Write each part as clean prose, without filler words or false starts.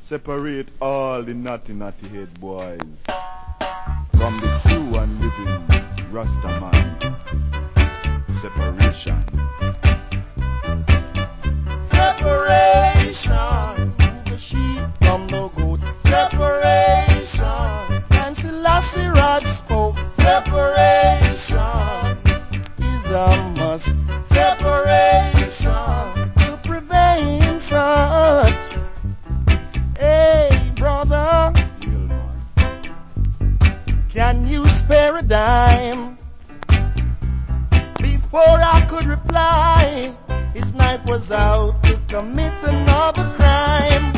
Separate all the naughty naughty head boys from the true and living Rastaman. Separation. Separation. The sheep from the goat. Separation. And Selassie Rod spoke. Separation is a must. Separation to prevent such. Hey, brother, Real man. can you spare a dime? Before I could reply, his knife was out to commit another crime.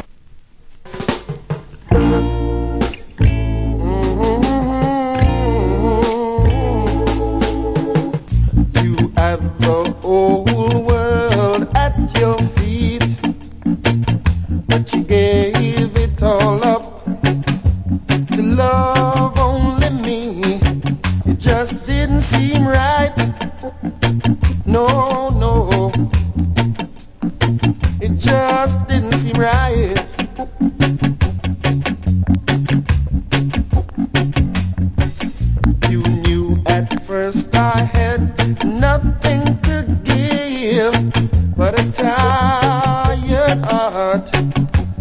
You have the whole world at your feet, but you gave it all up to love only me. It just didn't seem right. No, no, it just didn't seem right.